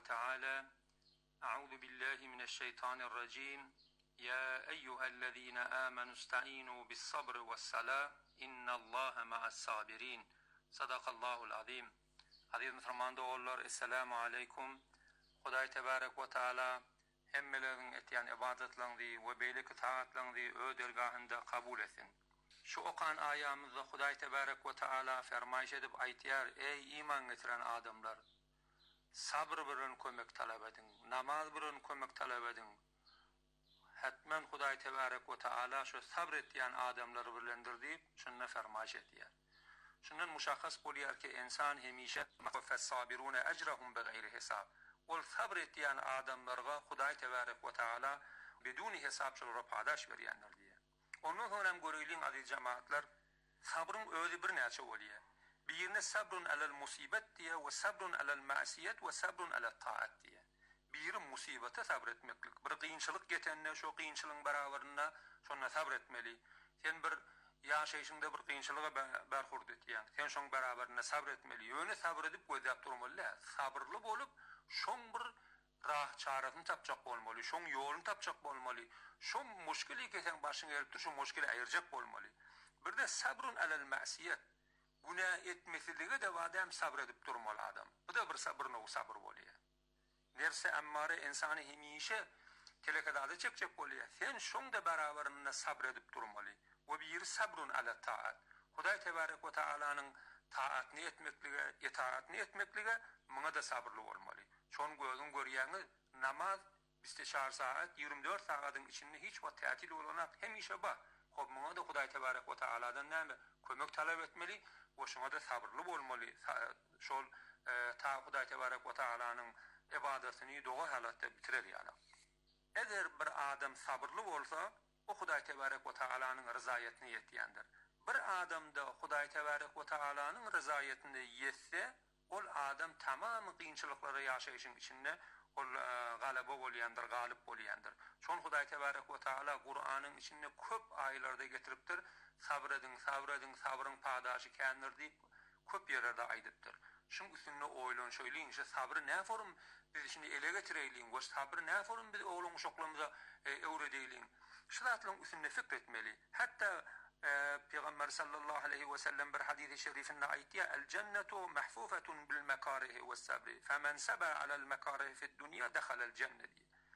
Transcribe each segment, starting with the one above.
وتعالى: أعوذ بالله من الشيطان الرجيم يا أيها الذين آمنوا استعينوا بالصبر والصلاة إن الله مع الصابرين. صدق الله العظيم. Aziz musulman oğullar, Esselamu Aleyküm. Hudaý tebarek ve Teala hemmelerin etýän ibadetlerini ve beylik taatlaryny öz dergahynda kabul etsin. Şu okan ayamızda Hudaý tebarek ve Teala fermaýş edip aýtýar: Ey iman getiren adamlar, sabr bilen kömek talap edin, namaz bilen kömek talap edin. Hatman Hudaý tebarek ve Teala şu sabr etýän adamlary bilendir diýip şunu fermaýş etýär. Şundan muşahhas bolýar ki insan hemişe fes-sabirun ecrahum bigayri hesab. Ol sabr etýän adamlarga Hudaý tebarek ve Teala biduni hesap şol padaş berýänler diýär. Ondan sonra hem görülen aziz cemaatler, sabrın özü bir näçe bolýar. Birine sabrun alel musibet diye ve sabrun alel ma'siyet ve sabrun alel taat diye. Bir musibete sabretmeklik. Bir kıyınçılık getenne şu kıyınçılığın beraberine şonna sabretmeli. Sen bir yaşayışında bir kıyınçılığa berhurd etýän. Sen şoň beraberine sabretmeli. Ýöne sabredip gözläp durmaly. Sabırlı bolup şoň bir rah çarasyny tapjak bolmaly. Şoň ýoluny tapjak bolmaly. Şoň muşkili kesen başyňa gelip dur, şu muşkili aýyrjak bolmaly. Bir de sabrun alel ma'siyet. Günah etmeslige de adam sabredip durmaly adam. Bu da bir sabrına sabır bolýar. Nerse emmare insanı hemişe telekadada çekecek bolýar. Sen şoň da beraberinde sabredip durmaly. Ve bir sabrun ala taat. Hudaý tebarek ve Teala'nın taatını etmeklige, itaatını etmeklige muňa da sabırlı bolmaly. Şoň gözüň görýäni namaz 24 saat 24 saatyň içinde hiç wagt tatil bolanak hemişe bar. Hop muňa da Hudaý tebarek ve Teala'dan näme kömek talap etmeli we şoňa da sabırlı bolmaly. Şol ta Hudaý tebarek ve Teala'nın ibadetini doğru halatda bitirer ýaly. Eger bir adam sabırlı bolsa, o Hudaý tebarek ve Teala'nın rızaýetini ýetýändir. Bir adam da Hudaý tebarek ve Teala'nın rızaýetini ýetse, ol adam tamam kıyınçılıklara ýaşaýyşyň içinde ol galaba bolýandyr, galyp bolýandyr. Şoň Hudaý tebarek we Teala Kur'anyň içinde köp aýlarda getiripdir. Sabredin, sabredin, sabrın padaşy kändir diýip köp ýerde aýdypdyr. Şoň üstünde oýlan şöýleýin, şu sabrı näforum biz şimdi ele getireýin, we sabrı näforum biz oğlum şoklamyza öwredeýin. Şulatlaryň üstünde fikretmeli. Hatta Peygamber sallallahu aleyhi ve sellem bir hadis-i şerifinde aýtdy: "El cennetu mahfufetun bil makarihi ve sabri. Femen saba ala'l makarihi fi'd dunya dakhala'l cennet."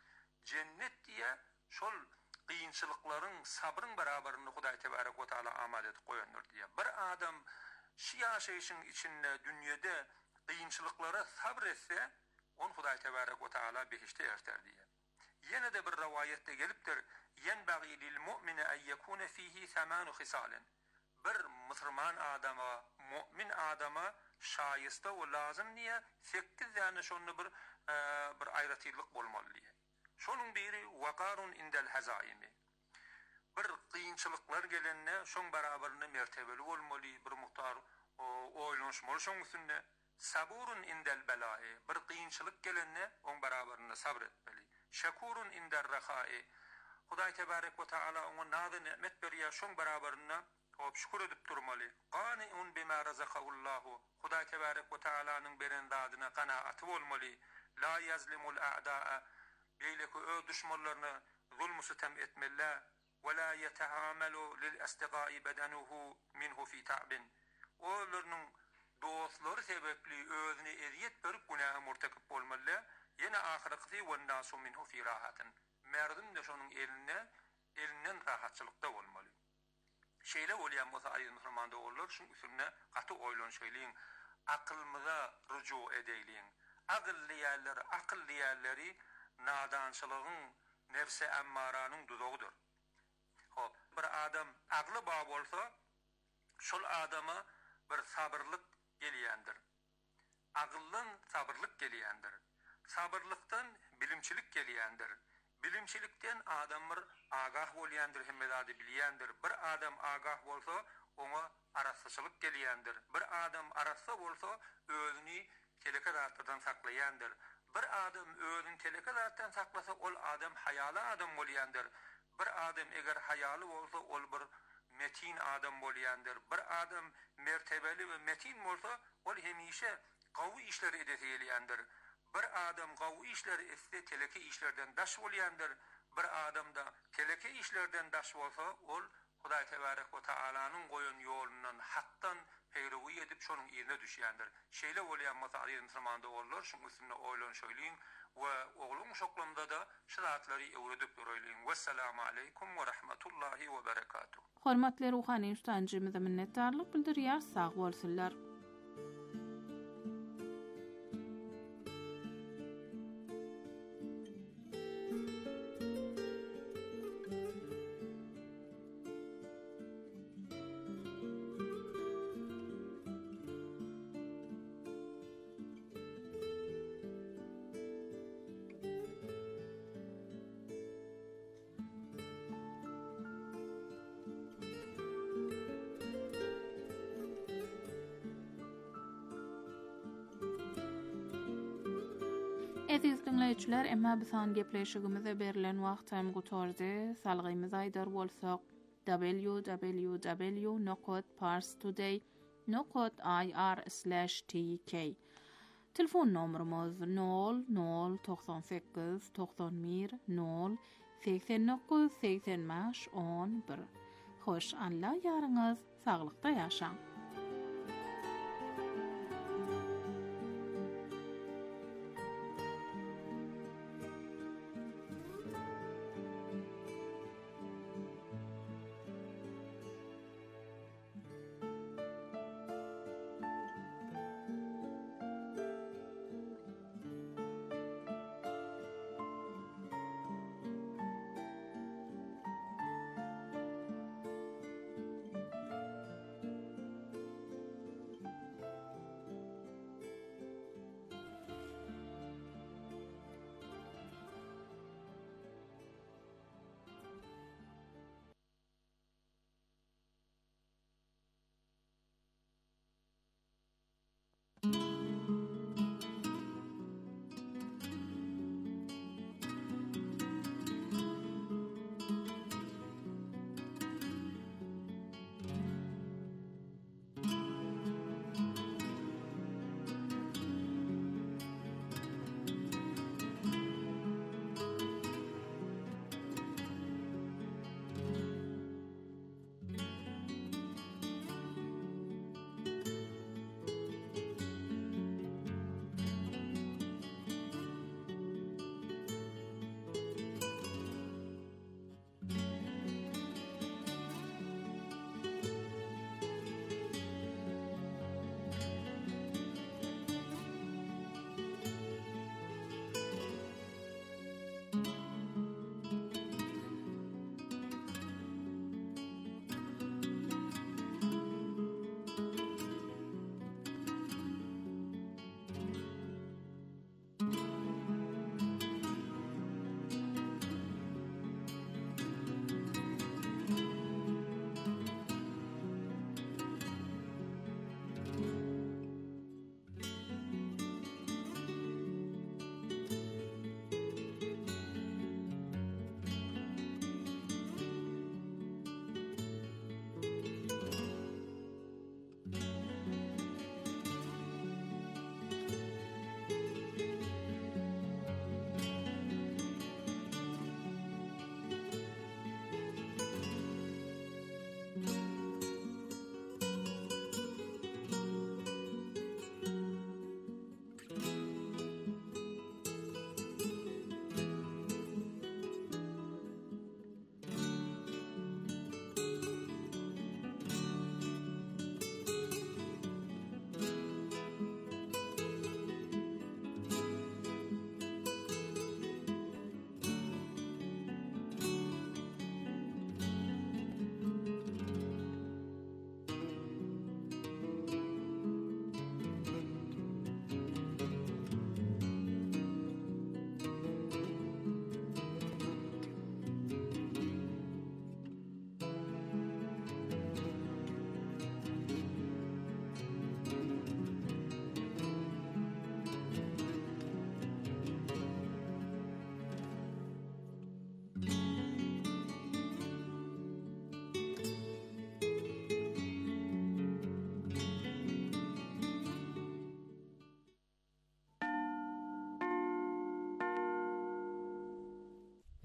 Cennet diye şol kıyınçılıkların sabrın beraberinde Hudaý tebarek ve Teala amade edip goýandyr diye. Bir adam şu ýaşaýyşyň içinde dünyada kıyınçılıklara sabretse, on Hudaý tebarek ve Teala behişte erter diye. Yine de bir rivayette gelipdir: "Yenbagî lil mu'mini en yekûne fîhî semânu hisâlen." Bir Müslüman adama, mümin adama şaýysta we lazım diye 8 ýany şonu bir aýratyrlyk bolmaly diye. Şonuň biri waqarun indel hazaimi. Bir kıyınçılıklar gelenne şoň beraberinde mertebeli bolmaly, bir muhtar oýlanşmaly şoň üstünde. Saburun indel belai. Bir kıyınçılık gelenne on beraberinde sabretmeli. Şakurun indel rahai. Hudaý tebarek ve Teala ona nazy nimet berýär, şoň beraberinde şükür edip durmaly. Qani'un bima razaqahullahu. Hudaý tebarek ve Teala'nın beren dadyna qanaat bolmaly. La yazlimul a'da'a. Beýleki öz düşmanlaryny zulmü sitem etmeli. Ve la yetahamalu lil istiqa'i badanuhu minhu fi ta'bin. Olaryň dostlary sebepli özüne eziyet berip günaha murtakip bolmaly. Yine ahireti ve nasu minhu fi rahatin. Merdim de şonuň elinden rahatçylykda bolmaly. Şeýle bolýan bolsa aýyl musulman dogurlar şuň üstüne gaty oýlan şeýleýin. Akylmyza ruju edeýliň. Akıl diýerleri nadançylygyň, nefse emmaranyň dudagydyr. Hop, bir adam akly bar bolsa, şol adama bir sabırlyk gelýändir. Agyldan sabırlyk gelýändir. Sabırlykdan bilimçilik gelýändir. Bilimçilikden adam bir agah bolýandyr, hemmedady bilýändir. Bir adam agah bolsa, ona arasyçylyk gelýändir. Bir adam arasy bolsa, özüni telekadatdan saklaýandyr. Bir adam özüni telekadatdan saklasa, ol adam hayaly adam bolýandyr. Bir adam eger hayaly bolsa, ol bir metin adam bolýandyr. Bir adam mertebeli ve metin bolsa, ol hemişe gawy işler edýändir. bir adam gaw işleri etse teleki işlerden daş bolýandyr. Bir adam da teleki işlerden daş bolsa, ol Hudaý Tebarek we Taalanyň goýan ýolundan hakdan peýrewi edip şonuň ýerine düşýändir. Şeýle bolýan masaly Müslümanda bollar, şuň üstünde oýlan şöýleýin we oglum şoklamda da şaratlary öwredip durýan. Wassalamu aleykum we rahmetullahi we berekatuh. Hormatly ruhany ustancymyza minnetdarlyk bildirýär. Sag bolsunlar. Aziz dinleyijiler, emma bisan gepleşigimize berilen wagt hem gutordy. Salgymyz aýdar bolsak www.parstoday.ir/tk. Telefon nomerimiz 0098 91 0 89 85 11. Hoş anla ýaryňyz saglykda ýaşaň.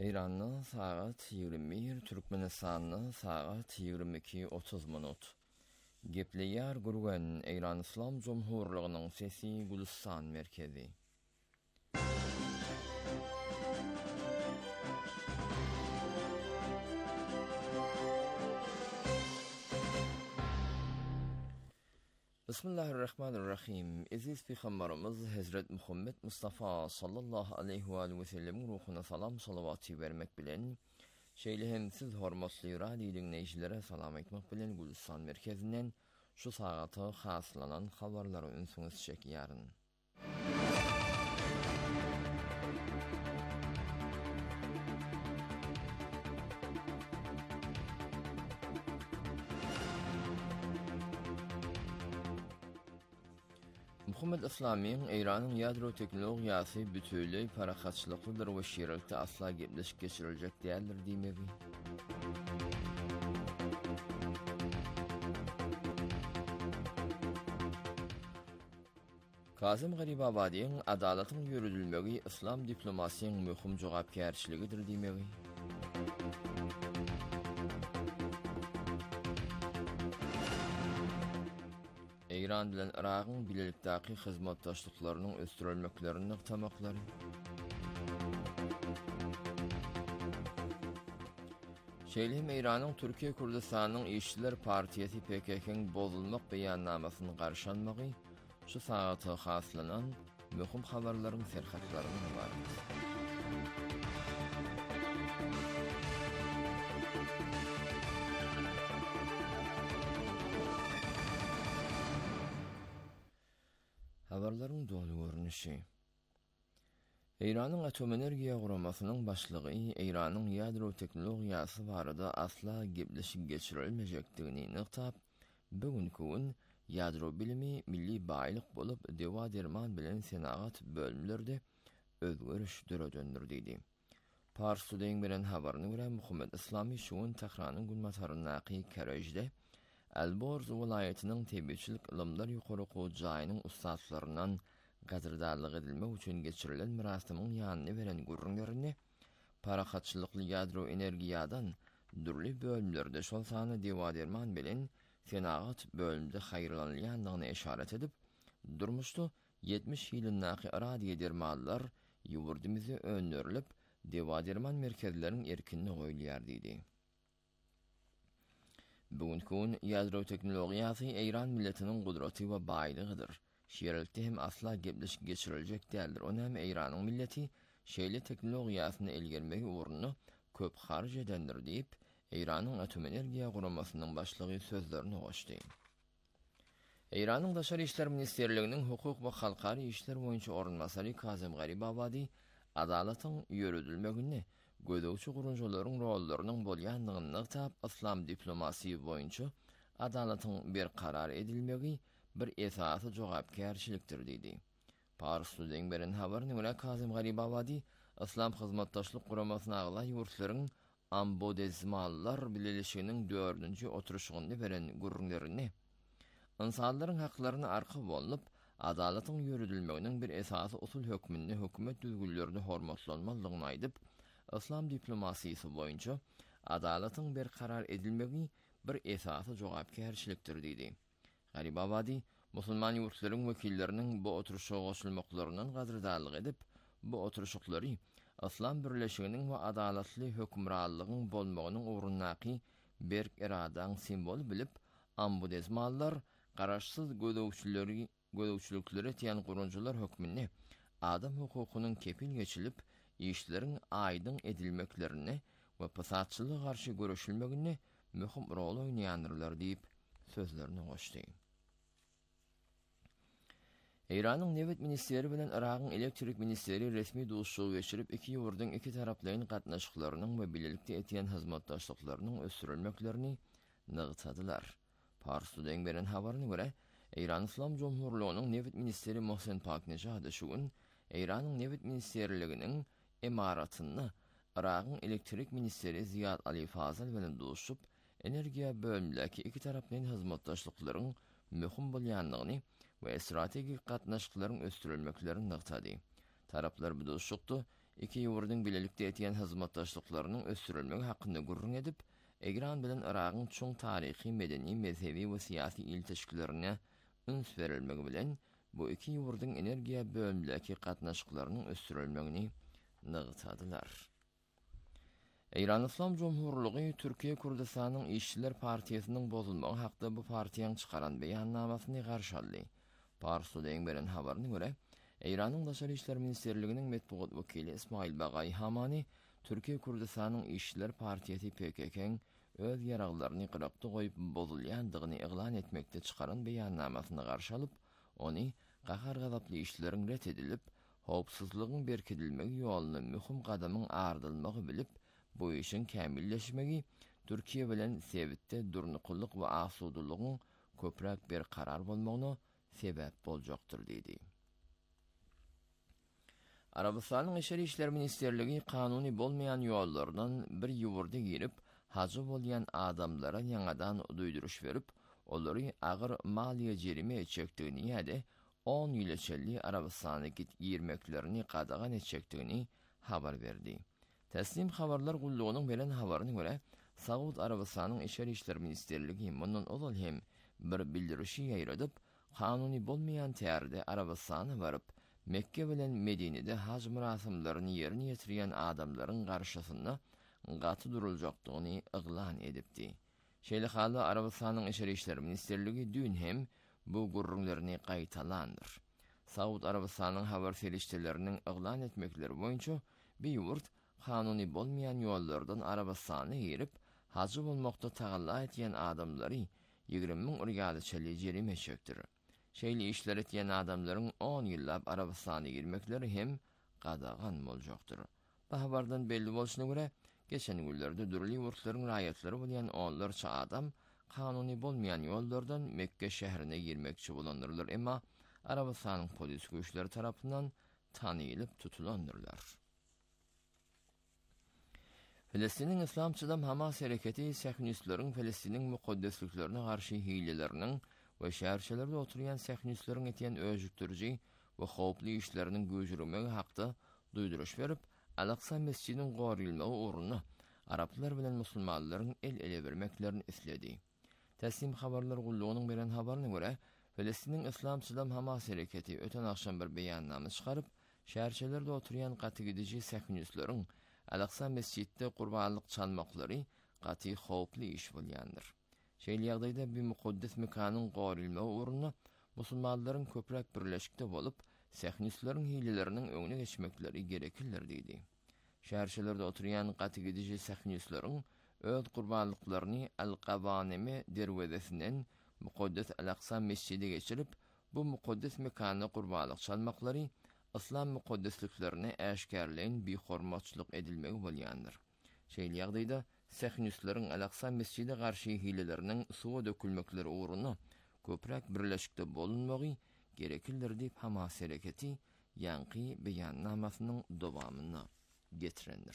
Eýranyň sagat 21, Türkmenistanyň sagat 22:30 minut. Gepleýär gurgan Eýran Islam Jumhurlygynyň sesi Gülistan merkezi. Bismillahirrahmanirrahim. Aziz Peygamberimiz Hazret Muhammed Mustafa sallallahu aleyhi ve sellem ruhuna salam salavatı vermek bilen şeýle siz hormatly radio dinleýijilere salam etmek bilen Gülistan merkezinden şu sagata haslanan habarlary ünsüňiz çekýäryn. Muhammed Islamiň Eýranyň ýadro teknologiýasy bütünlüği parahatçylyklydyr we şeýerlikde asla gepleşik geçiriljek däldir diýmegi. Kazım Garibabadiň adalatyň ýürüdilmegi islam diplomasiýanyň möhüm jogapkärçiligidir diýmegi. Eýran bilen Iragyň bilelikdäki hyzmatdaşlyklarynyň östürilmeklerini nykdamaklary. Şeýle Eýranyň Türkiýe Kurdistanyň İşçiler Partiýasy PKK-nyň bozulmak beýannamasyny garşanmagy şu sagata haslanan möhüm habarlaryň serhatlaryny bar. Habarlaryň dolu görnüşi. Eýranyň atom energiýa guramasynyň başlygy Eýranyň ýadro teknologiýasy barada asla gepleşik geçirilmejekdigini nykdap, bugünkü gün ýadro bilimi milli baýlyk bolup dewa derman bilen senagat bölümlerde özgörüş döndürdi. Pars Tudeň bilen habaryna görä Muhammed Islami şuun Tehranyň günmataryndaky kerejde Alborz welaýatynyň tebiçilik ilmler ýokaryky jaýynyň ustadlaryndan gazirdarlyk edilmek üçin geçirilen mirasamyň ýanyny beren gurrunlaryny parahatçylykly ýadro energiýadan dürli bölümlerde şol sany dewa derman bilen senagat bölümde haýyrlanýandygyna işaret edip, durmuşda 70 ýylyndaky radio dermanlar ýurdymyzy öňörilip, dewa derman merkezleriniň erkinini goýulýar diýdi. Bugünkü gün ýadro teknologiýasy Eýran milletiniň gudraty we baýlygydyr. Şeýerlikde hem asla gepleşik geçiriljek däldir. Onam Eýranyň milleti şeýle teknologiýasyny elgermegi urunny köp harj edendir diýip, Eýranyň atom energiýa guramasynyň başlygy sözlerini goşdy. Eýranyň Daşary işler ministerliginiň hukuk we halkary işler boýunça ornmasary Kazım Garibabadi adalatyň ýürüdilmegini gödäwçi gurunjalaryň rollarynyň bolýandygyny nykdap, islam diplomasiýy boýunça adalatyň bir karar edilmegi bir esasy jogapkärçilikdir diýdi. Pars Tudeň beren habaryna görä Kazım Garibabadi islam hyzmatdaşlyk guramasyna agla ýurtlaryň ambodezmallar bileşiginiň 4-nji oturuşyny beren gurrunlaryny insanlaryň haklaryny arka bolup adalatyň ýürüdilmeginiň bir esasy usul hökmünde hökümet düzgünlerini hormatlanmalygyny aýdyp, islam diplomasiýasy boýunça adalatyň bir karar edilmegi bir esasy jogapkärçilikdir diýdi. Garibabadi musulman ýurtlaryň wekilleriniň bu oturuşa goşulmaklarynyň gazirdarlyk edip, bu oturuşuklary islam birleşiginiň we adalatly hökümranlygyň bolmagynyň urunnaky bir iradaň simwolu bilip, ambudezmallar garaşsyz gödäwçilikleri tiýen gurunjylar hökmünde adam hukukynyň kepil geçilip, işleriň aýdyn edilmeklerini we fasatçylyga garşy görüşilmegini möhüm rol oýnaýandylar diýip sözlerini goşdy. Eýranyň Newet ministeri bilen Iragyň elektrik ministeri resmi duşşugy geçirip, iki ýurdyň iki taraplaryň gatnaşyklarynyň we bilelikde etýän hyzmatdaşlyklarynyň ösürilmeklerini nygtadylar. Pars Tudeň beren habaryna görä, Eýran Islam Jumhurlygynyň Newet ministeri Mohsen Paknejad şu gün Eýranyň Newet ministerliginiň emaratyny Iragyň elektrik ministeri Ziyad Ali Fazıl bilen duşup, energiýa bölümindäki iki taraplaryň hyzmatdaşlyklaryň möhüm bolýandygyny we strategik gatnaşyklaryň ösürilmeklerini nykdady. Taraplar bu duşukda iki ýurdun bilelikde etiyen hyzmatdaşlyklarynyň ösdürilmegi hakynda gurrun edip, Eýran bilen Iragyň çoň taryhy, medeni, mezhebi we syýasy ilişkilerine üns berilmegi bilen bu iki ýurdun energiýa bölümdäki gatnaşyklarynyň ösdürilmegini nygtadylar. Eýran Islam Jumhurlygy Türkiýe Kurdistanyň İşçiler Partiýasynyň bozulmagy hakda bu partiýaň çykaran beýannamasyny garşy aldy. Parslyň beren habaryna görä, Eýranyň Daşary işler ministerliginiň medeniýet wekili Ismail Bagay Hamani Türkiýe Kurdistanyň İşçiler Partiýasy PKK-ň öz ýaraglaryny gyrapda goýup bozulýandygyny eglan etmekde çykaran beýannamasyny garşy alyp, ony gahar gazaply işleriň ret edilip, howpsuzlygyň berkidilmegi ýoluna mühim gadamyň ardylmagy bilip, bu işin kämilleşmegi Türkiýe bilen sebitde durnukullyk we asudulygyň köprek bir karar bolmagyna sebäp boljakdyr diýdi. Arabistanyň Eşeri işler ministerligi kanuny bolmayan ýollardan bir ýurda girip, hacı bolýan adamlara ýangadan duýduruş berip, olary agyr maliýe jerime etjekdigini ýa-da 10 ýyl Arabistana girmeklerini qadagan etjekdigini habar berdi. Teslim habarlar gullugynyň beren habaryna görä, Saud Arabistanyň Eşeri işler ministerligi mundan ozal hem bir bildirişi ýaýradyp, kanuny bolmayan tärde Arabistana baryp, Mekke bilen Medine'de hac murasimlaryny ýerine ýetirýän adamlaryň garşysynda gaty duruljakdygyny eglan edipdi. Şeýle haly Arabistanyň Eşeri işler ministerligi dün hem bu gurrunlaryny gaýtalandyr. Saud Arabistanyň habar serişçileriniň eglan etmekleri boýunça bir ýurt kanuny bolmayan ýollardan Arabistana girip, hacı bolmakda tagalla etýän adamlary 20.000 urigaly jerime çekdir. Şeýle işler etýän adamlaryň 10 ýyllap Arabistana girmekleri hem gadagan boljakdyr. Bu habardan belli bolşuna görä, geçen günlerde durly ýurtlaryň raýatlary bolýan onlarça adam kanuny bolmayan ýollardan Mekke şäherine girmekçi bolandyrylar, emma Arabistanyň polis güýçleri tarapyndan tanylyp tutulandyrlar. Filistiniň İslamçylar Hamas hereketi Sähnistleriň Filistiniň mukaddesliklerine garşy hileleriniň we şäherçilerde oturýan Sähnistleriň etýän özüktürji we howply işleriniň göjürmegi hakda duýduruş berip, Al-Aqsa mescidiniň gorilmegi uğruna Araplar bilen musulmanlaryň el-ele bermeklerini isledi. Teslim habarlar gullugynyň beren habaryna görä, Filistiniň İslamçylar Hamas hereketi öten akşam bir beýannama çykaryp, şäherçilerde oturýan gaty Sähnistleriň Al-Aqsa mescidde qurbanlyk çalmaklary gaty howply iş bolýandyr. Şeýle ýagdaýda bir mukaddes mekanyň gorilmegi uğruna musulmanlaryň köprek birleşikde bolup, Sähnistleriň hileleriniň öňüne geçmekleri gerekildir diýdi. Şäherçilerde oturýan gaty Sähnistleriň öz qurbanlyklaryny Al-Qabaneme derwezesinden mukaddes Al-Aqsa mescidi geçirip, bu mukaddes mekanyna qurbanlyk çalmaklary İslam mukaddesliklerini äşkärleýän bir hormatçylyk edilmegi bolýandyr. Şeýle ýagdaýda Sähnistleriň Al-Aqsa mescidi garşy hileleriniň suwa dökülmekleri uğruna köprek birleşikde bolunmagy gerekildir diýip Hamas hereketi ýanky beýannamasynyň dowamyna getirendir.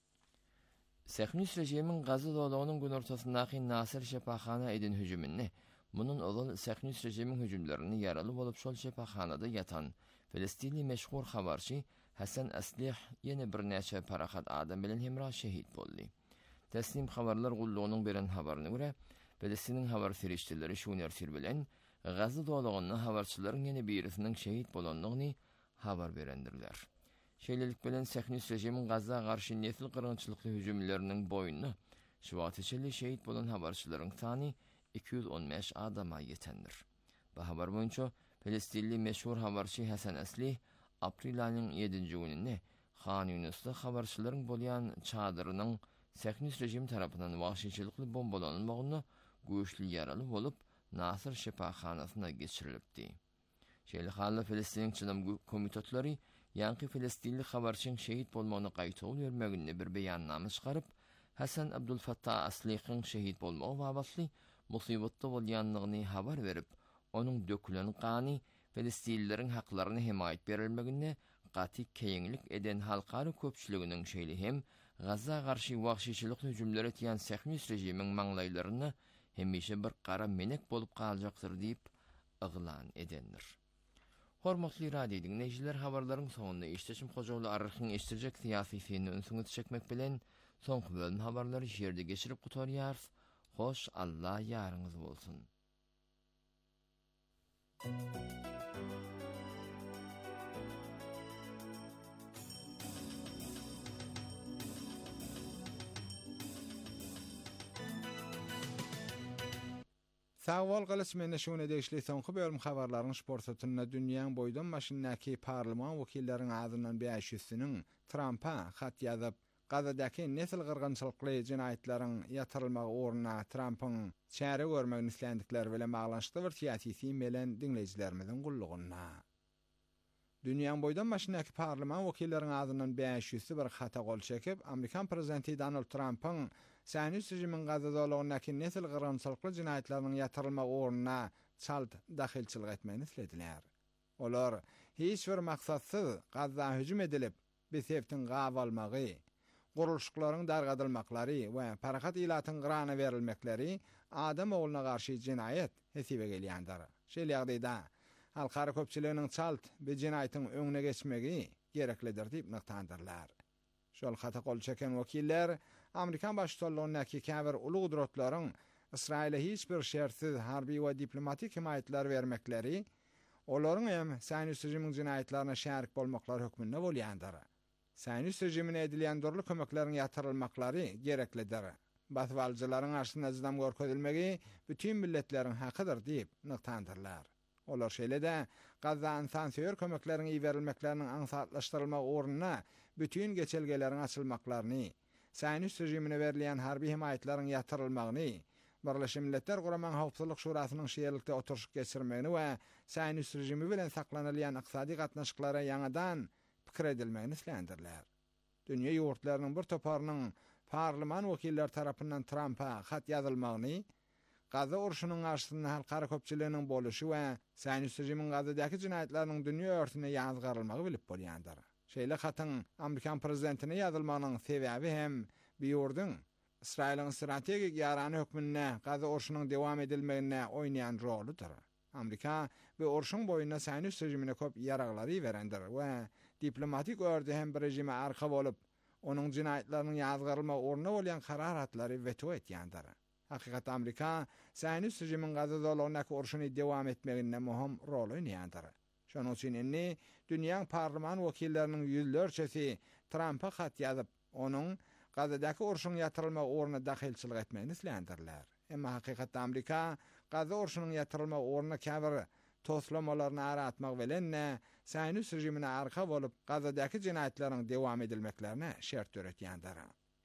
Sähnis rejimiň Gaza dowlagynyň gün ortasyndaky Nasir şepaxana edin hüjümini, munun ozal Sähnis rejimiň hüjümlerini ýaraly bolup şol şepaxanada ýatan Filistini meşhur habarçy Hasan Aslih ýene bir näçe parahat adam bilen hemra şehit boldy. Teslim habarlar gullugynyň beren habaryna görä, Filistiniň habar serişçileri şuňer bilen Gaza dowlagynyň habarçylaryň ýene birisiniň şehit bolandygyny habar berendirler. Şeýlelik bilen Sähnis rejimiň Gaza garşy nesil gyrgynçylykly hüjümleriniň boýuny şuwatyçyly şehit bolan habarçylaryň sany 215 adama ýetendir. Bu habar boýunça Filistinli meşhur habarçy Hasan Aslih aprel aýynyň 7-nji güninde Xan Ýunusda habarçylaryň bolýan çadyrynyň Sähnis rejimi tarapyndan wagşyçylykly bombalanmagyna güýçli ýaraly bolup Nasir şepaxanasyna geçirilipdi. Şeýle haly Filistiniň çynam komitetlary ýanky Filistinli habarçyň şehit bolmagyny gaýtaw bermegini bir beýannama çykaryp, Hasan Abdulfattah Aslihiň şehit bolmagy babasly musibatda bolýanlygyny habar berip, onun dökülen qany Filistinlileriň haklaryny himayet berilmegine gaty keýinlik eden halkary köpçüliginiň şeýle hem Gaza garşy wagşyçylyk hüjümleri etýän Sähnis rejimiň maňlaýlaryny hemişe bir qara menek bolup galjakdyr diýip eglan edendir. Hormatly radio dinleyijiler, habarlaryň soňunda işleşim hojagly arrykyň iştirjek syýasy seni ünsüňe çekmek bilen soňky bölüm habarlary şerde geçirip gutarýar. Hoş Allah ýaryňyz bolsun. Sağwol galyş menne şuna deýişli soňky bölüm habarlaryň sportatyna dünýäň boýdan maşyndaky parlament wekilleriniň ağzyndan 500-siniň Trumpa hat ýazyp, Gazadaky nesil gyrgynçylykly jinayetlaryň ýatyrylmagy orna Trumpyň çäre görmegini islendikleri bilen baglanşykly bir syýasy melen dinleýijilerimiziň gullugyna. Dünýäň boýdan maşyndaky parlament wekilleriniň ağzyndan 500-si bir hata gol çekip, Amerikan prezidenti Donald Trumpyň Säniýet rejimiň gazadalygyny nesil gyrgynçylykly jinayetlaryň ýatyrylmagy orna çalt dahilçilik etmegini islediler. Olar hiç bir maksadsyz Gaza hüjüm edilip, beseftin gaw almagy, gurulşyklaryň dargadylmaklary we parahat ilatyň gyrana berilmekleri adam oğluna garşy jinayet hesibe gelýändir. Şeýle ýagdaýda halkara köpçüliginiň çalt we jinaýetyň öňüne geçmegi gereklidir diýip nykdandyrlar. Şol hata gol çeken wekiller Amerikan başçylygynyňky käbir uly gudratlaryň Israile hiç bir şertsiz harbi we diplomatik himayetler vermekleri, olaryň hem Säniýet rejimiň jinayetlerine şärik bolmaklary hökmünde bolýandyr. Säniýet rejimine edilýän dorly kömekleriň ýatyrylmaklary gereklidir. Batwaljylaryň arşyna zyzdam görkezilmegi bütün milletleriň hakydyr diýip nykdandyrlar. Olar şeýle-de Gaza insansyör kömekleriň iberilmekleriniň aňsatlaşdyrylmagy ornuna bütün geçelgeleriň açylmaklaryny, Säniýet rejimine berilýän harbi himayetleriň ýatyrylmagyny, Birleşmiş Milletler Guraman Howpsuzlyk Şurasynyň şeýerlikde oturşyk geçirmegini we Säniýet rejimi bilen saklanylýan iqtisadi gatnaşyklara ýangadan pikir edilmegini islendirler. Dünýä ýurtlarynyň bir toparynyň parlament wekiller tarapyndan Trumpa hat ýazylmagyny, Gaza urşunyň garşysynda halkara köpçüliginiň boluşy we Säniýet rejimiň Gazadaky jinayetlarynyň dünýä örtüne ýazgarylmagy bilip bolýandyr. Şeýle hatyň Amerikan prezidentine ýazylmagynyň sebäbi hem bu ýurdun İsrail'in stratejik ýarany hökmünde Gaza urşunyň dewam edilmegine oýnaýan roludyr. Amerika bu urşun boýunda Säniýet rejimine köp ýaraglary berendir we diplomatik ördi hem bir rejime arka bolup, onuň jinayetlarynyň ýazgarylmagy orna bolýan kararatlary veto etýändir. Hakykat Amerika Säniýet rejimiň Gazadalygyny urşuny dewam etmeginde möhüm rol oýnaýandyr. Şonuň üçin indi dünýäň parlament wekilleriniň ýüzlerçesi Trumpa hat ýazyp, onuň Gazadaky urşuň ýatyrylmagy orna dahilçilik etmegini islendirler. Emma hakykatda Amerika Gaza urşunyň ýatyrylmagy orna käbir toslamalaryny aratmak bilen Säniýet rejimine arka bolup Gazadaky jinayetleriň dewam edilmeklerine şert öretýändir.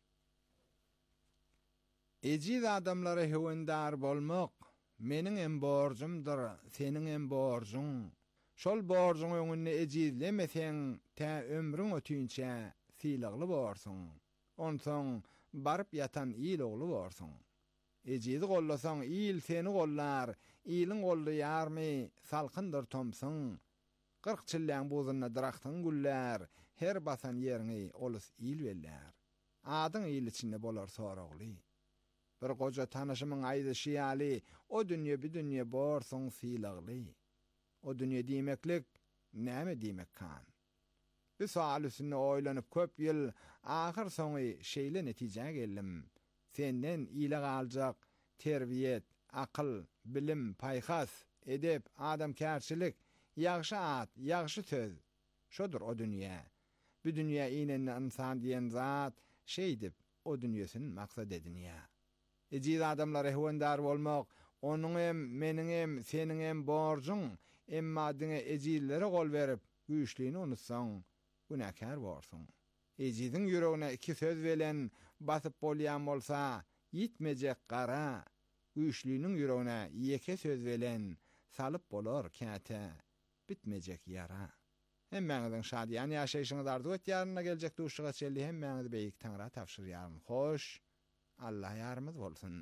Ejid adamlara hüwendar bolmak meniň hem borjumdyr, seniň hem borjun. Şol borjuň öňünde ejidlemeseň, tä ömrüň ötünçe silagly borsun. Onsoň barıp yatan iyil ogly borsun. Ejidi gollasaň iyil seni gollar, iyiliň gollaýarmy, salkyndyr tomsun. 40 çylläň bozunyna daraxtyň güller, her basan ýeriňi olus iyil bellər. Adyň iyil içinde bolar soragly. Bir goja tanışymyň aýdyşy ýaly, o dünýe bir dünýe borsun silagly. O dünýe diýmeklik näme diýmek kan? Bu sual üstünde oýlanyp köp ýyl ahir soňy şeýle netijäge geldim. Senden iyile galjak terbiýet, akyl, bilim, paýhas, edep, adamkärçilik, ýagşy at, ýagşy söz. Şodur o dünýä. Bu dünýä inen insan diýen zat şeýdip o dünýäsini maksat edinýär. Ejid adamlara hüwendar bolmak onuň hem meniň hem seniň hem borjun, emma diňe ejidlere gol berip güýçlüğini unutsaň günäkär bolsun. Ejidiň ýüregine iki söz bilen basyp bolýan bolsa, ýitmejek gara, güýçlüğiniň ýüregine ýeke söz bilen salyp bolar käte, bitmejek ýara. Hemmeňiziň şadýan ýaşaýyşyňyz arzu etýärine geljek duşyga çelli hemmeňizi beýik Taňra tapşyrýaryn. Hoş, Allah ýarymyz bolsun.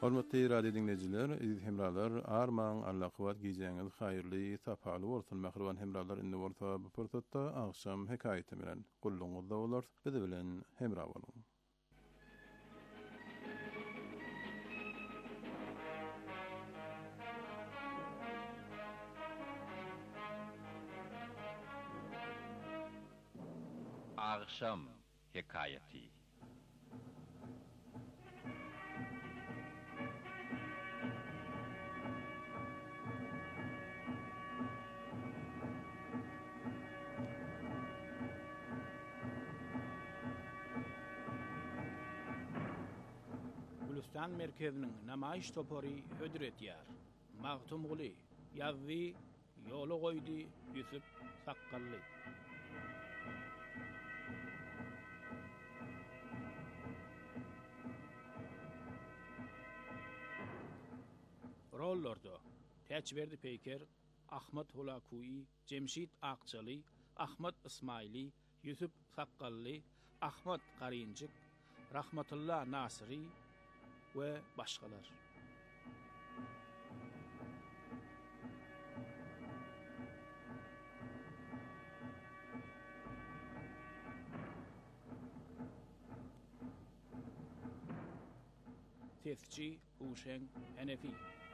Hormatly radio dinleyijiler, hemralar, arman, Allah kıvat giyeceğiniz hayırlı, tapalı olsun. Mahruvan hemralar indi orta bu fırsatda akşam hekayeti bilen kulluğunuzda olur. Bizi bilen hemra olun. Akşam hekayeti. Gülistan merkezinin namayiş topori hödret ýar. Magtum Guly, ýazdy, ýola goýdy Ýüsüp Sakkally. Rollordo Täçberdi Peýker, Ahmet Hulakuy, Cemşit Akçaly, Ahmet Ismaili, Ýüsüp Sakkally, Ahmet Garynjyk, Rahmatullah Nasiri we başgalar. Tesçi Uşen Enefi.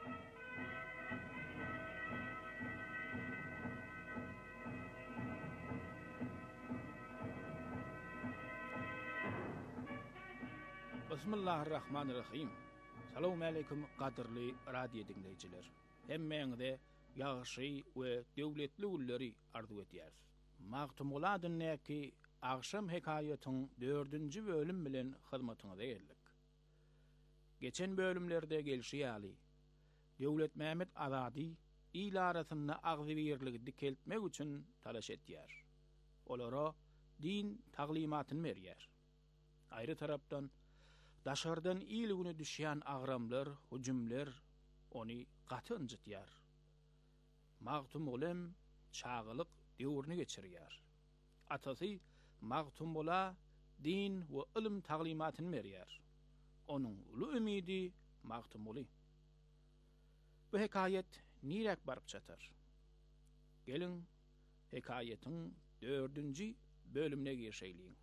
Bismillahirrahmanirrahim. Salamu aleykum qadirli radio dinleyijiler. Hemmeňize ýagşy we döwletli ulary arzu etýär. Magtum uladynäki akşam hekaýatyň 4-nji bölüm bilen hyzmatyňyza geldik. Geçen bölümlerde gelşýäli. Döwlet Mehmet Azadi il arasyna agzy birligi dikeltmek üçin talaş etýär. Olara din taglimatyny berýär. Aýry tarapdan daşardan il güni düşýän agramlar, hujumlar ony gaty ynjytýar. Magtum ulem çağılık döwrüni geçirýär. Atasy Magtum ula din we ilim taglimatyny berýär. Onun ulu ümidi Magtum Uly. Bu hekayet nirek barıp çatar? Gelin hekayetin 4-nji bölümine girşeýliň.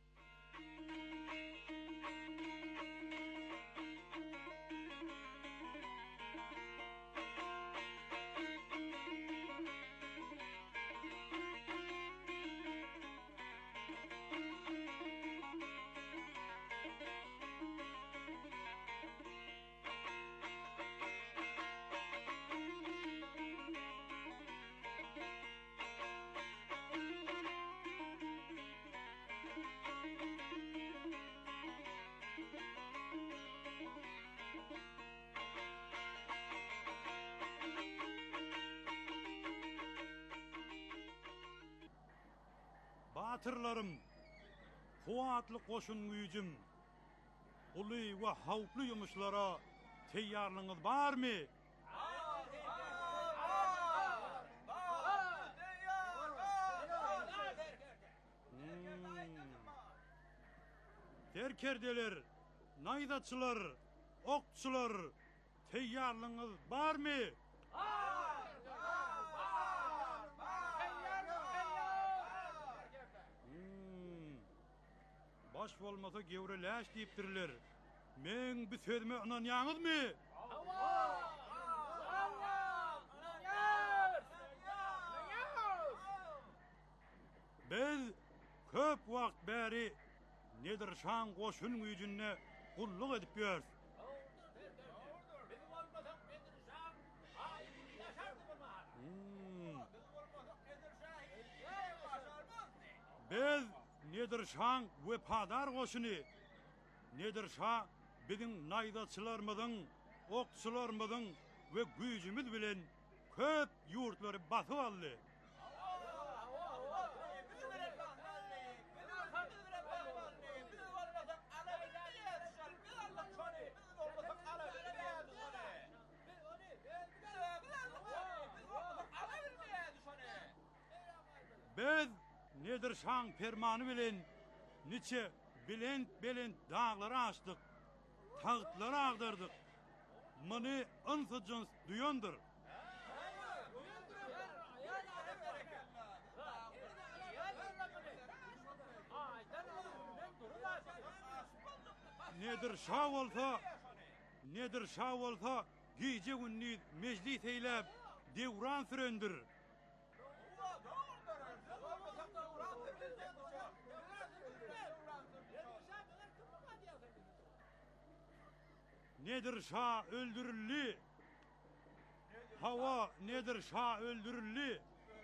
Batırlarım, kuatlı koşun gücüm, uly ve havplı yumuşlara teyyarlığınız var mı? Derkerdeler, naydaçılar, okçular, teyyarlığınız var mı? Baş bolmasa gevreläş diýipdirler. Men bu sözüme inanýaňyzmy? Biz köp wagt bäri Nedirşan goşun güýjüne gulluk edip ýörüz. Biz Nedirşan we padar goşuny, Nedirşa biziň naýdaçylarymyzyň, okçularymyzyň we güýjümiz bilen köp ýurtlary basyp aldy. Biz Nedirşan fermany bilen niçe bilent dağları açdyk, tağıtları agdyrdyk, Mani ansıcans duyandır. Nedir şav olsa gece günni meclis eylep devran sürendir. Nedir şah öldürülü? Hava nedir şah öldürülü?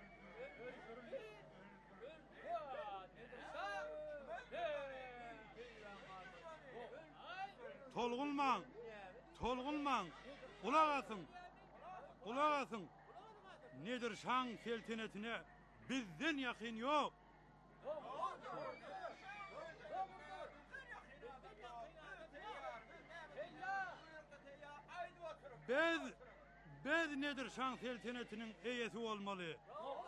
Tolgunman, kulak asın. Nedir şan seltenetine bizden yakın yok. Bez nedir şan seltenetinin eyesi olmalı.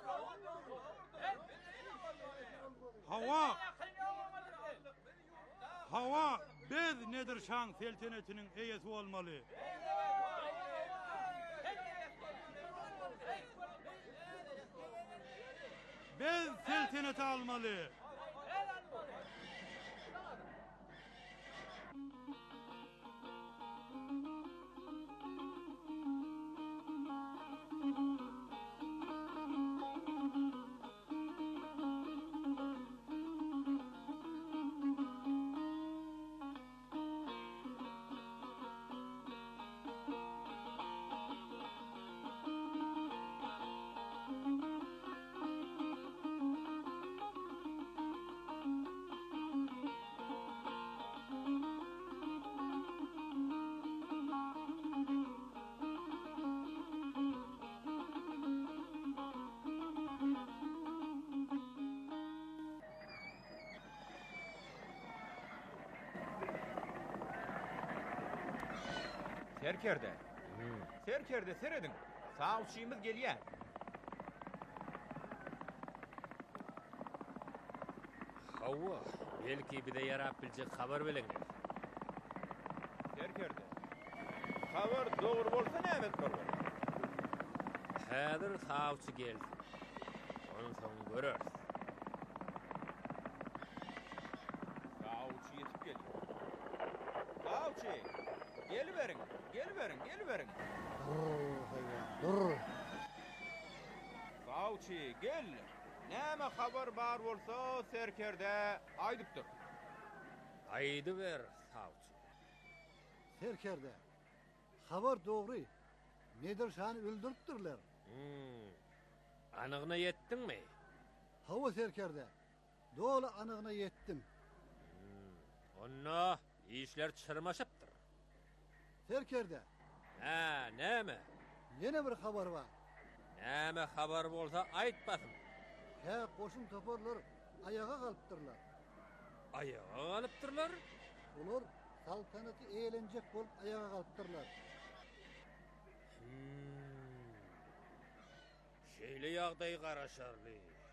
Hava bez nedir şan seltenetinin eyesi olmalı. Bez selteneti almalı. Serkerde seredin. Sağ uçuyumuz geliyor. Hava, belki bir de yarap bilecek haber verenler. Serkerde. Haber doğru bolsa ne emet var? Hazır sağ uçu geldi. Onun son görürüz. Sağ uçu yetip geliyor. Sağ uçu. Geliverin. Dur. Sağ uçu gel. Näme haber bar bolsa serkerde aydypdyr. Aydı ver sağ uçu. Serkerde. Haber doğru. Nedir şanı öldürüpdürler. Anığına yettin mi? Hava serkerde. Doğru anığına yettim. Onna işler çırmaşıptır. Serkerde. Ha, näme? Yine bir haber var. Näme haber bolsa aytmasın. Koşun toparlar ayağa kalıptırlar. Ayağa kalıptırlar? Olur saltanatı eğlenecek bolup ayağa kalıptırlar. Şeyli yağdayı qaraşarlı.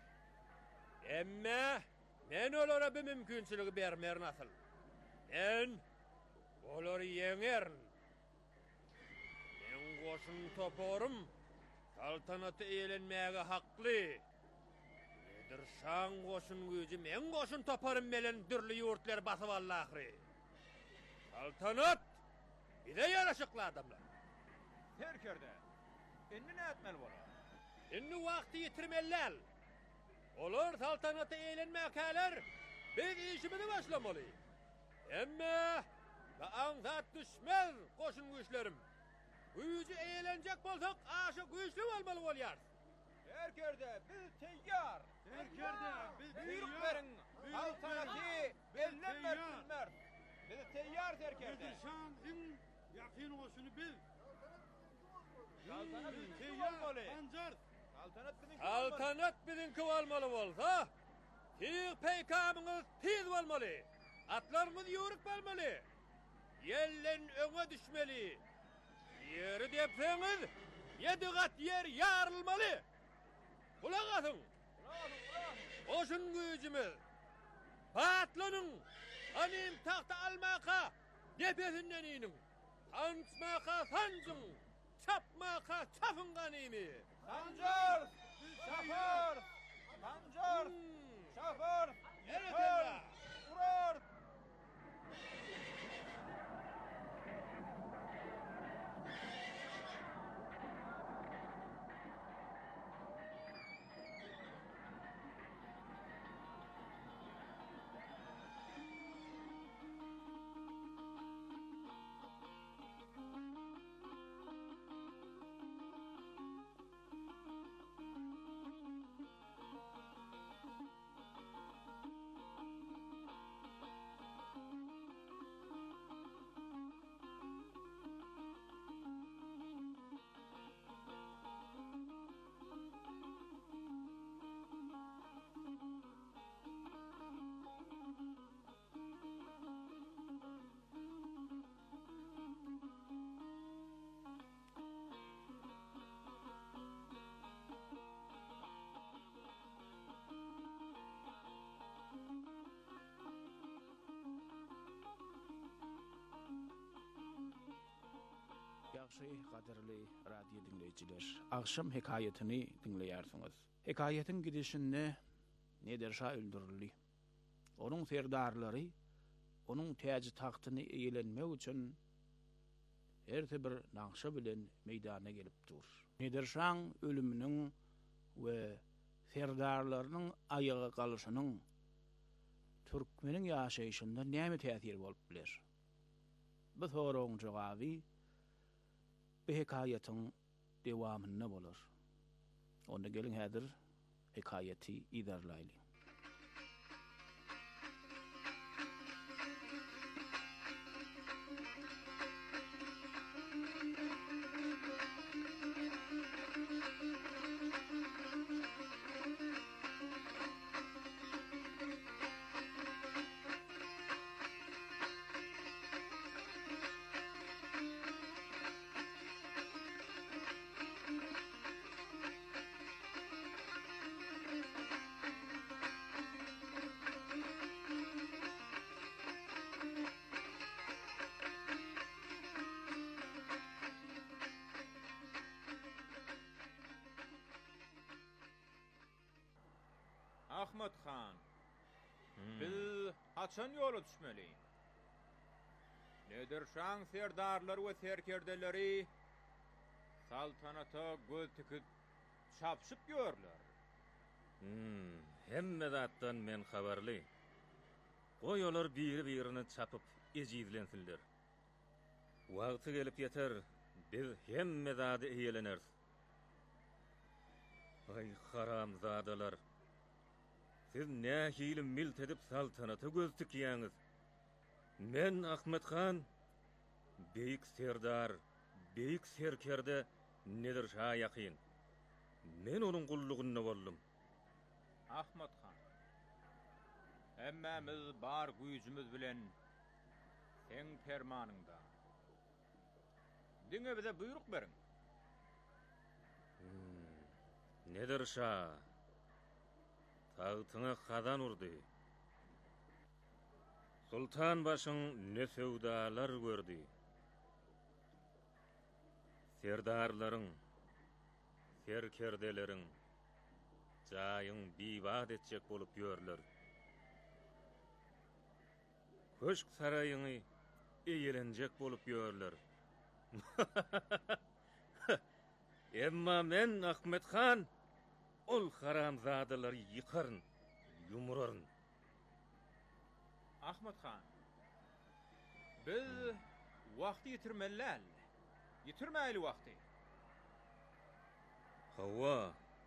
Emme, men olara bir mümkünçülüğü bermer nasıl? Men oları yeňerin. Men koşun toporum, saltanatı eğlenmeye haklı. Nedir şan koşun gücü, men koşun toparım melen dürlü yurtlar basıp allahri. Saltanat, bir de yaraşıklı adamlar. Serkerde. Enni ne etmeli bola? Enni vakti yitirmeller. Olur saltanatı eğlenmekler, biz işimizi başlamalıyız. Emme, ansat düşmez koşun güçlerim. Gücü eğlenecek bolsak, aşı güçlü olmalı olyar. Serkerde, biz teyyar. Büyük verin. Saltanatı ellenmezsinler. Biz teyyar serkerde. Nedir şan en yakın koşunu bil. Saltanat bizimki olmalı. Saltanat bizimki olmalı bolsa, tiğ peykamınız tiz olmalı. Atlarımız yörük olmalı. Yellen öne düşmeli. Yeri depseniz, 7 kat yer yarılmalı. Kulak atın. Koşun gücümüz. Patlanın. Anim tahta almaka. Nefesinden inin. Tançmaka sancın, çapmaka çapın ganimi. Sancar! Şoför! Sancar! Şoför! Eretella! Urar! Yaxşı, qadirli radio dinleyiciler. Akşam hekayetini dinleyersiniz. Hekayetin gidişinde Nederşah öldürüldü. Onun serdarları onun tacı tahtını eğlenmek için her bir naqşa bilen meydana gelip dur. Nederşah'ın ölümünün ve serdarlarının ayağa kalışının Türkmenin yaşayışında näme täsir bolup biler? Bu sorun cevabı bu hekayetin devamında bolar. Onda gelin häzir hekayeti iderlayli. Ahmet Han. Biz haçan yola düşmeli? Nederşah'ın serdarları ve serkerdeleri saltanata göz tikip çapşıp görler. Hemme zattan men habarly. Goýolar biri-birini çapyp ejizlensinler. Wagty gelip yeter, biz hemme zady eýeleneriz. Ay haramzadalar. Siz nähili milt edip saltanata göz tikýäňiz. Men Ahmet Han, beýik serdar, beýik serkerde Nederşah ýakyn. Men onuň gullugyna boldum. Ahmet Han. Emmemiz bar güýjümiz bilen sen fermanynda. Diňe bize buyruk beriň. Nederşah tağıtına kazan urdy. Sultan başyň ne sewdalar gördü. Serdarlaryň, serkerdeleriň jaýyň biwad etjek bolup ýörler. Köşk saraýyny eýelenjek bolup ýörler. Emma men Ahmet Han ol haramzadalary ýykaryn, ýumuraryn. Ahmet Han. Biz wagty ýitirmeler. Ýitirmäli wagty. Hawa,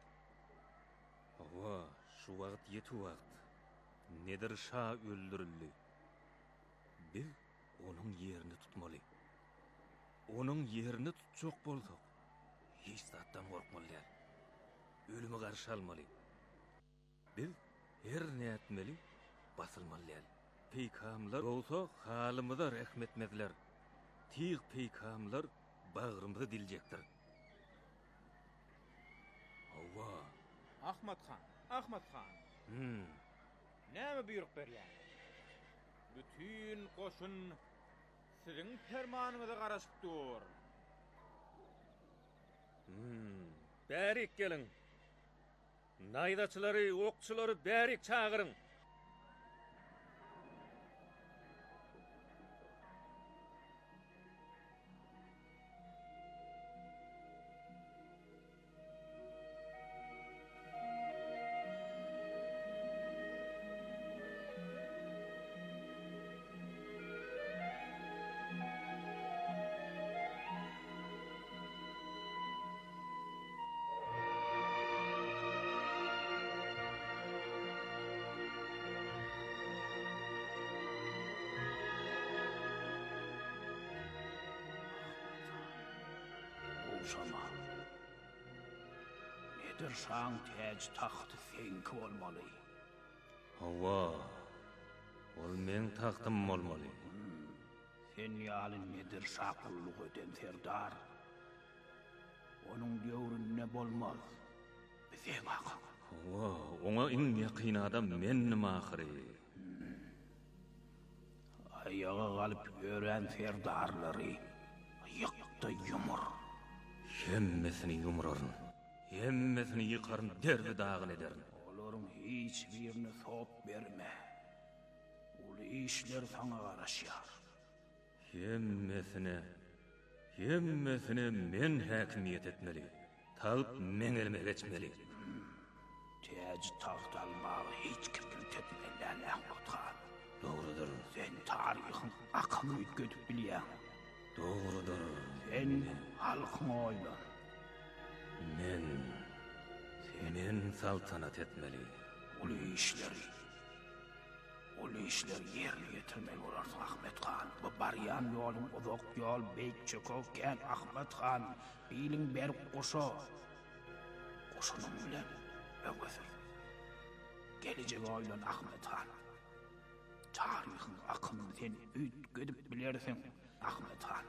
şu wagt ýeti wagt. Nederşah öldürildi. Biz onuň ýerini tutmaly. Onuň ýerini tutjak bolsak, hiç zatdan gorkmalıyar. Ölümü garşy almaly. Biz her näetmeli basylmalıyar. Peygamlar bolsa halymyza rahmetmezler. Tiýik peygamlar bagrymyza diljekdir. Hawa. Ahmet Han. Näme buyruk berýär? Bütün goşun Sizin fermanınıza garaşyp dur. Bärik gelin. Naydaçylary, okçulary bärik çağırın. Uşama. Nedir şaň täj taxty senki bolmaly? Hawa. Ol men taxtym bolmaly. Sen ýaly nedir şaqullyk öden serdar? Onuň döwründe bolmaz. Bize bak. Hawa, oňa iň ýakyn adam mennim ahry. Ayağa galyp gören serdarlary ýykdy ýumur. Hemmesini yumraryn. Hemmesini ýykaryn, derdi dağyn ederin. Olaryň hiç birini sop berme. Ulu işler saňa garaşýar. Hemmesine men häkimiýet etmeli. Taýyp men elime geçmeli. Täj taht almagy hiç kim bilmeli Ahmetxan. Dogrudur. Sen taryhyň akyny ötüp bilýän. Dogrudur. Sen halkyň oýlan. Men saltanat etmeli. Ulu işler yerine getirmeli bolarsyň Ahmetxan. Bu barýan ýolum uzak ýol, beýik çökokken Ahmetxan bilim berip goşa. Goşanyň bilen öwüsür. Gelecek oýlan Ahmetxan. Taryhyň akyny sen ötüp bilersiň Ahmetxan.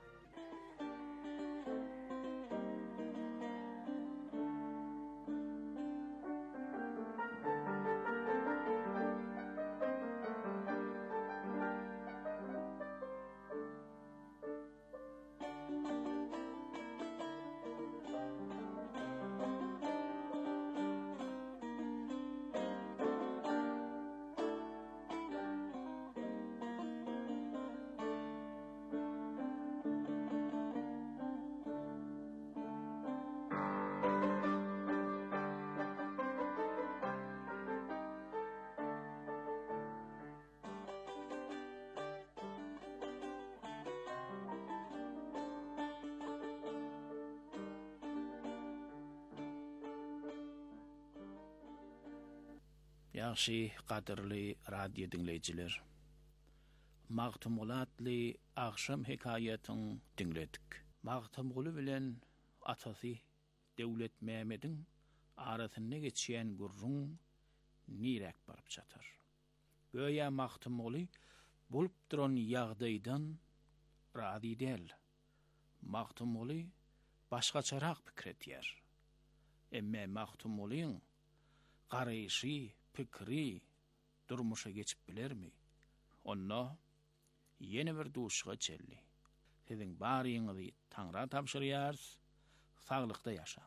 Ýaşy gadyrly radio dinleýijiler. Magtumulatly akşam hekaýatyny dinledik. Magtumuly bilen atasy Dewlet Mehmediň arasyna geçýän gurrun nirek barıp çatar. Göýe Magtumuly bolup duran ýagdaýdan rady del. Magtumuly başgaçarak pikir etýär. Emme Magtumulyň garaýşy, pikri durmuşa geçip bilermi? Onna yeni bir duşga çelli. Siziň baryňyzy Taňra tapşyrýar, saglykda ýaşaň.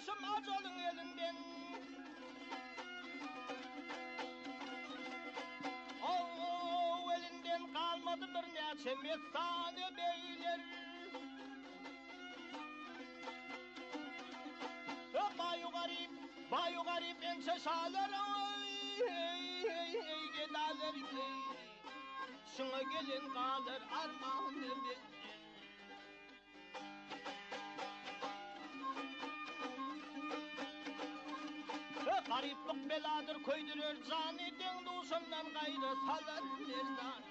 Kardeşim acalın elinden. O elinden kalmadı bir neçe mesane beyler. Bayu garip ense şalar gidalar. Şuna gelin kalır armağanı bir. Gariplik beladır köydürür cani den duşundan gayrı salar merdan.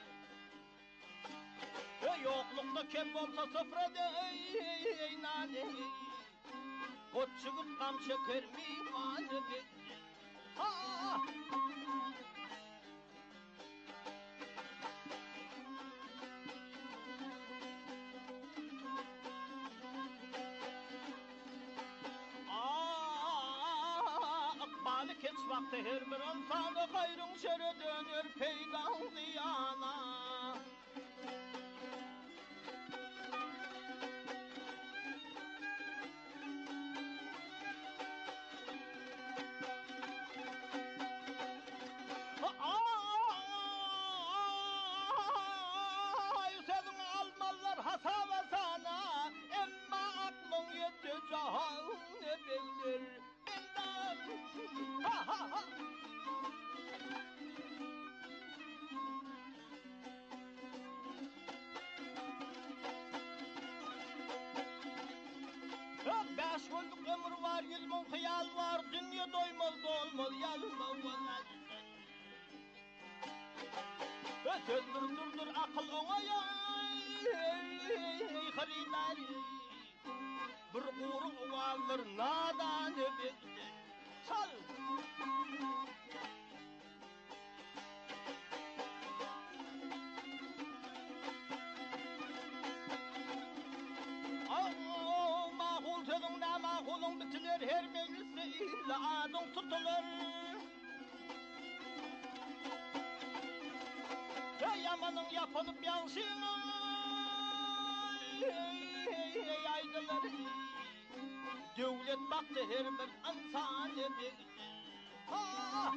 Yoklukta kem olsa sıfırda ey nane. Koççuğun kamçı kırmımanı bir. Ha! Keç vakti her bir insanı gayrın şere dönür peydan ziyana. Senin almalar hasaba sana, emma aklın yetti cahan ne bilir. Ha ha ha. Beş günlük ömür var, yılmın hıyal var, dünya doymaz dolmaz, yalma var. Söz durdur akıl ona ya, haridar. Bir kuyruk vardır, nadanı bekler. Çal! Mahul sözün ne mahulun bitilir, her meclisi illa adın tutulur. Yamanın yapılıp yansın, aydılar. Devlet baktı her bir insanı bir. Ha!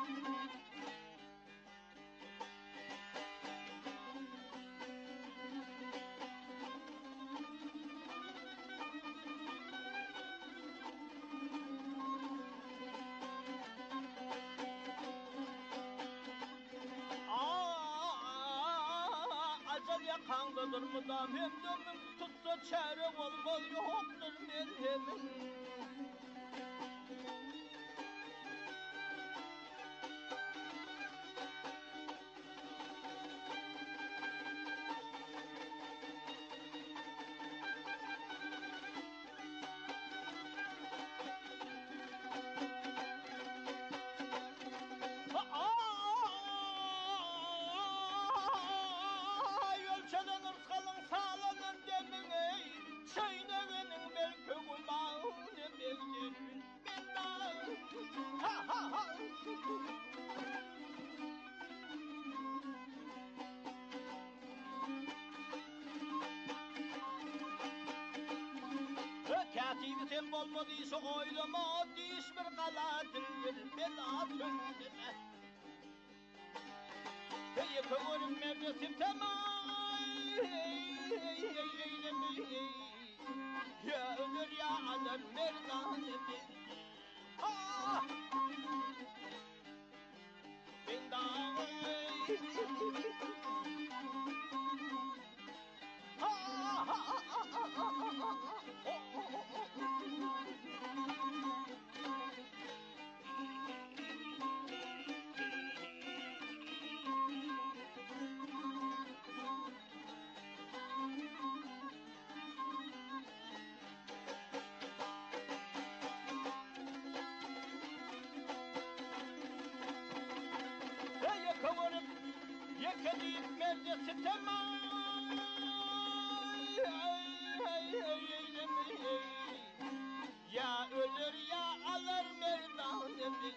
Acel yakandadır mıdam hem dönüm tutsa çare olmaz yoktur merhemin. Katibi sen olmadıysa oylama, diş bir kaladın bir bela söndüme. Hey kıvırım mevdesim temay, eylemi. Ya ölür ya alır merdanı bir. Ah! Bindan kıvırıp yekeleyip meclisi temay, ya ölür ya alır merdanı bir.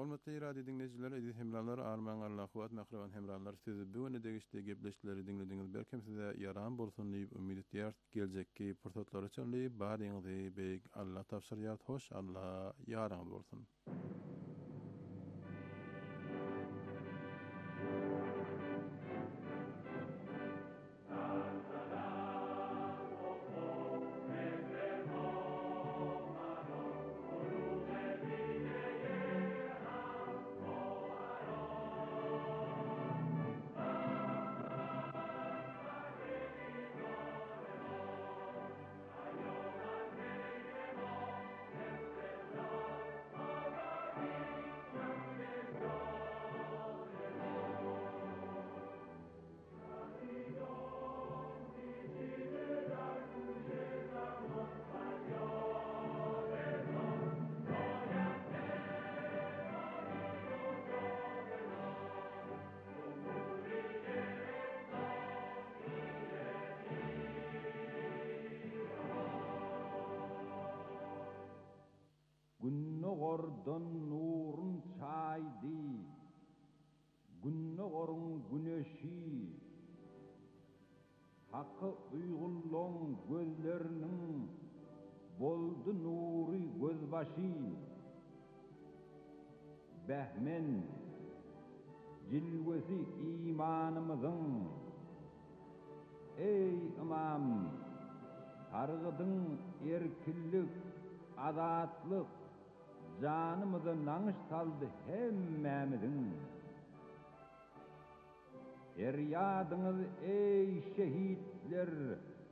Hormatly radio dinleyijiler, edip hemralar arman Allah kuwat mahraban hemralar sizi bu önedegişde gepleşikleri dinlediğiniz berkem size yaran bolsun diýip umid etýär. Geljekki pursatlar üçin baryňyzy beýik Allah tapşyrýar. Hoş Allah ýaraňyz bolsun. Günnogordan nurun çaydı, günnogorun güneşi, hakkı uygulluğun gözlerinin boldu nuri gözbaşı, behmen cilvesi imanımızın, ey imam, targıdın erkillik, azatlık, canımıza nanış saldı hemmemizin. Eryadınız ey şehitler,